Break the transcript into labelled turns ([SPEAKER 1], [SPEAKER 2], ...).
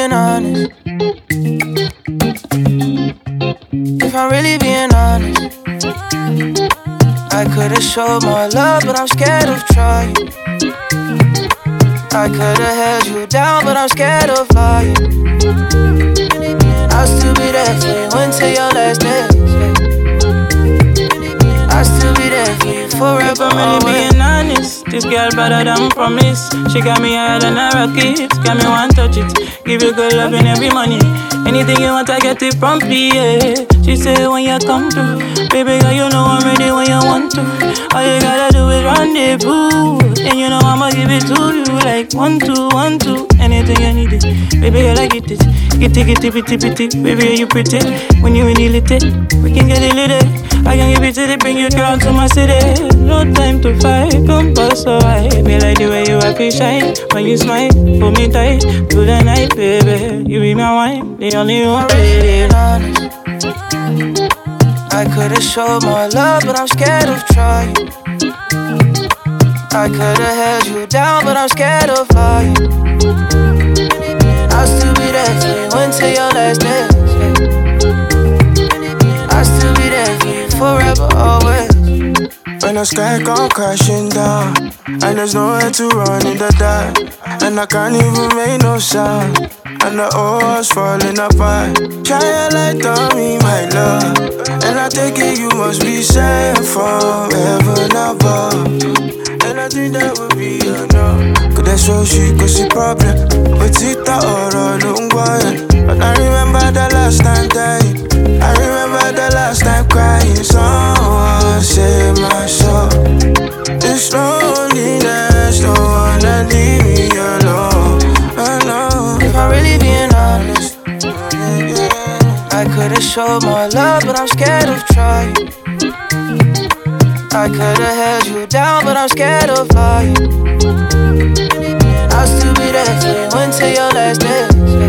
[SPEAKER 1] being honest, if I'm really being honest, I could've showed more love, but I'm scared of trying. I could've held you down, but I'm scared of lying. I'll still be there for you until your last day. I'll still be there for you forever.
[SPEAKER 2] If I'm really being honest, this girl better than promise. She got me higher than a rocket, got me one touch it. Give you good love in every money. Anything you want, I get it promptly, yeah. She say when you come through, baby girl, you know I'm ready when you want to. All you gotta do is rendezvous, and you know I'ma give it to you like 1, 2, 1, 2. Anything you need it, baby girl, I get it. Get it, pretty, baby you pretty. When you really lit it, we can get it lit. I can give it to the bring you down to my city. No time to fight, come pass so high. Me like the way you happy shine. When you smile, hold me tight through the night, baby. You be my wine, the only one really
[SPEAKER 1] honest. I could've showed more love, but I'm scared of trying. I could've held you down, but I'm scared of lying. I'll still be there for you until your last day. I'll still be there for you forever, always.
[SPEAKER 3] When the sky come crashing down, and there's nowhere to run in the dark, and I can't even make no sound, and the whole world's falling apart. Shine a light on me, my love, and I take it you must be sent from heaven above. And I think that would be enough. Cause that's so she could see problem. But it's the horror, don't go ahead. But I remember the last time dying. I remember the last time crying. Someone save my soul. This loneliness, don't wanna leave me alone. I know.
[SPEAKER 1] If I'm really being honest, I could've showed more love, but I'm scared of trying. I could've held you down, but I'm scared of lying. I'll still be there for you until your last day.